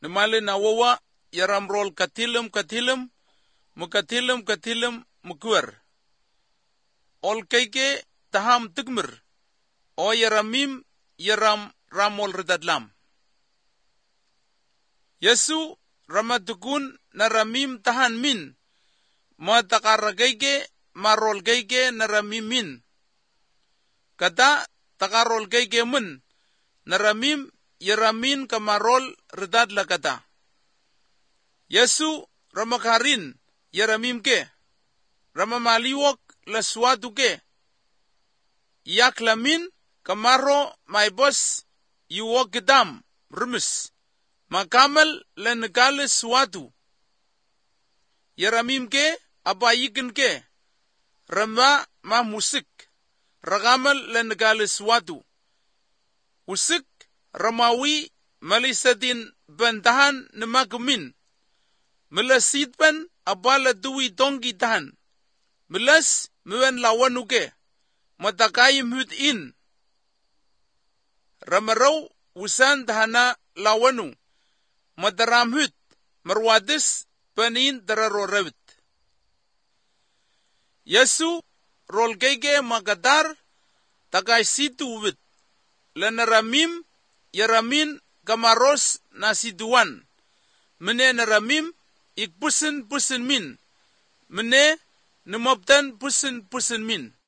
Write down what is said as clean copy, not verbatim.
Namali na wawa yaramrol katilim mukuar. Ol kaike taham tigmir. O yaramim yaram ramol ridadlam. Yesu ramatukun na ramim tahan min. Matakaragaige marol gaige na ramim min. Kata takarol gaige mun. Na ramim yaramin kamarol ridadla kata. Yesu ramakarin yaramim ke. Ramamaliwok laswatu ke. Yak lamin kamaro maibos yuwok gedam rumus. Makamal lenegale suatu. Yaramim ke abayikin ke. Rama musik. Ragamal lenegale suatu. Usik ramawi malisadin bantahan nemagumin. Melasitpan abala duwi donggi tahan. Melas muen lawanuke. Matakayim hut in. Ramaraw usan tahana lawanu. Madaram hut. Marwadis panin dararorawit. Yesu rol gege magadar takay situ wit. Lanaramim yaramin kamaros nasiduan. Mene naramim ikpusin min. Mene numabtan pusin min.